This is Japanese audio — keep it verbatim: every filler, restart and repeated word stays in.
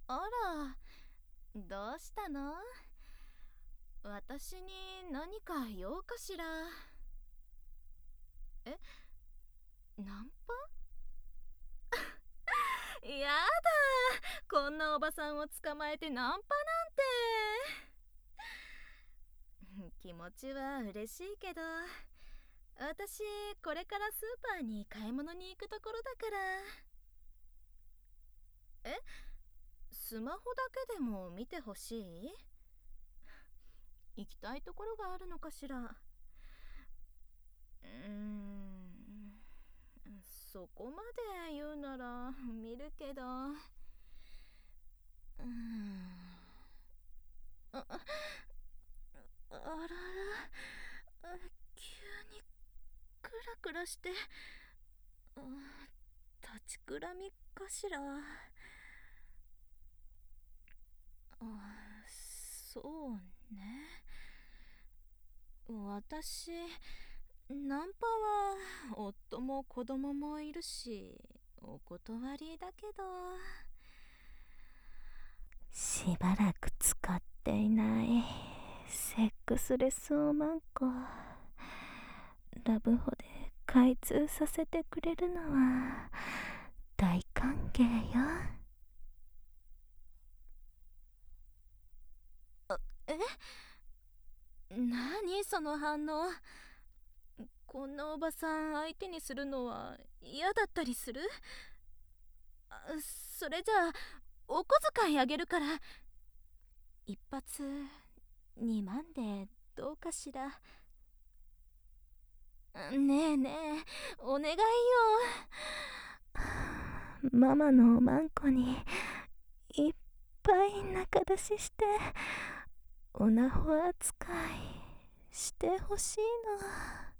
あら、どうしたの？私に何か用かしら？え、ナンパ？やだ、こんなおばさんを捕まえてナンパなんて。気持ちは嬉しいけど、私これからスーパーに買い物に行くところだから。え、スマホだけでも見てほしい？行きたいところがあるのかしら？うーん、そこまで言うなら見るけど。うーん、あ、ああらら、急にクラクラして、あ、立ちくらみかしら？あ、そうね。私、ナンパは夫も子供もいるし、お断りだけど。しばらく使っていないセックスレスオーマンコ、ラブホで開通させてくれるのは大歓迎よ。え、何その反応？こんなおばさん相手にするのは嫌だったりする？あ、それじゃあお小遣いあげるから、一発にまんでどうかしら？ねえねえ、お願いよ。ママのおまんこにいっぱい仲出ししておなほ扱いしてほしいの。